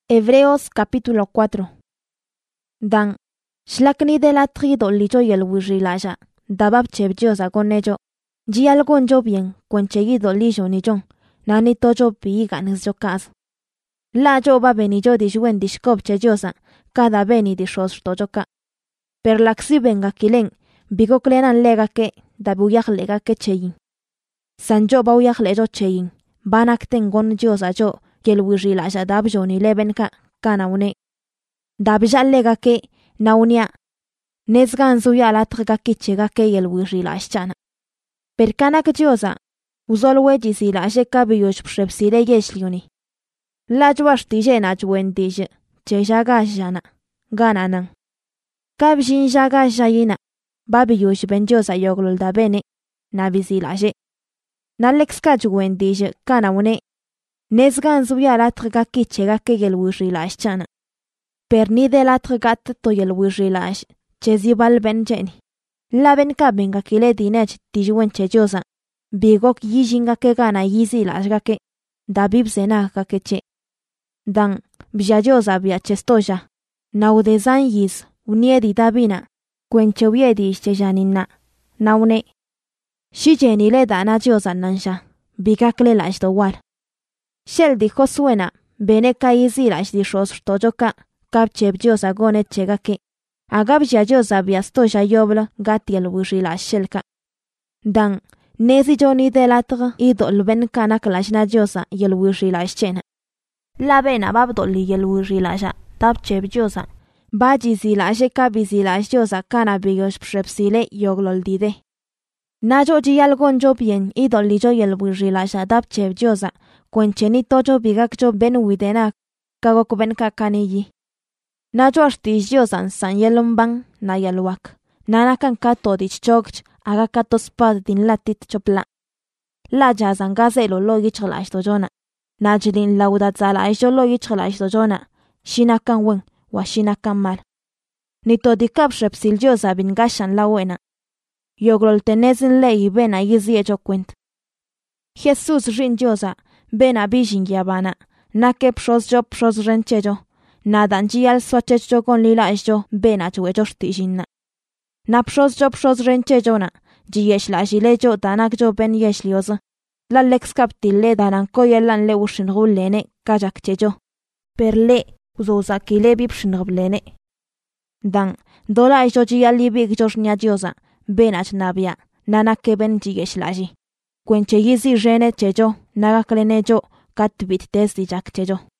Hebreos capítulo 4. Dan, shlakni de la trido licho y el wirilasha, dabab chebjosa con ello, ji algo yo bien, cuencheguido lijo ni jon, nani tojo piga nisjo caso. La yo va benillo dishwen dishkop chejosa, cada beni dishos tojoka. Per laxi venga kilen, bigo klenan lega que, dabuyag lega que cheyin. Sanjo bauyag lejo cheyin, banakten gon josa yo, y el wirilasha dabjo ni lebenka, kanaune. Dabja lega que, naunia. Nesgan suya la traga que chega que el wirilashana. Per kana que josa, uzol wejisi la sheka biyosh pshepsile yeshliuni. La jwash tije na jwen tije, chejaga jana, gananan. Kabjin jaga jayina, babi yosh benjosa yoglul da bene, na visilaje. Na lexka jwen tije, kanaune. Nesgan suya la traga que chega que el wirilashana. Per ni de la tragat to el wirilash, chezibal benjeni. La benka benga kile dinech tijwen chejosa. Bigok yijinga ke gana yizi lashga ke. Dabib zena ka keche. Dan, bijajosa bia chestoja. Naudezan yiz, uniedi dabina. Kwenchewiedi chejanina. Naune. Shijeni le dana josa nansha. Bigakle lash do wal. Shel dijo suena, beneka yizi lash di shos tojoka. Kap chebjosa gone chega ke. Agab jajosa biastoja yobla gatiel wishila shelka. Dan, nezi joni de latra idol ben kana klashna josa yel wishila chena. La bena babdoli yel wishila ja, tap chebjosa. Baji zila sheka bizila josa kana bigosh prepsile yoglol dide. Najo jial gonjo bien idol jo yel wishila ja tap chebjosa. Kwencheni tojo bigakjo ben widena. Kagok ben kakaniyi. Najo artijosan san yelumbang na yeluak. Nanakan kato dich chokch aga kato spad din latit chopla. La jazan gazelo logi chlash dojona. Najlin lauda zala isho logi chlash dojona. Shinakan wen wa shinakan mal. Nito di kapshep siljosa bin gashan la wena. Yogrol tenezin lei bena yizi echo kwent. Jesus rinjosa bena bijin yabana. Nake pshos jo pshos renchejo. Nadan jial sochecho con lila esjo bena chuejosh tijinna. Napshos jo pshos renchejona, jiesh la jilejo danak jo ben yesh lioza. La lex captile danan koyelan le ushin rulene, kajak chejo. Per le, uzoza kile bipshin rublene. Dan, dola esjo jial libig josh nyadioza, benach nabia, nanake ben jiesh laji. Kwenche yizi rene chejo, nagaklene jo, katbit testi jak chejo.